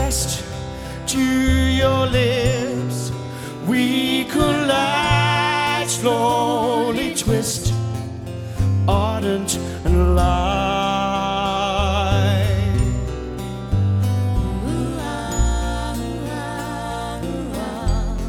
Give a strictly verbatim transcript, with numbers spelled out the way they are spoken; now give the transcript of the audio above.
pressed to your lips, we collide, slowly twist, ardent and light.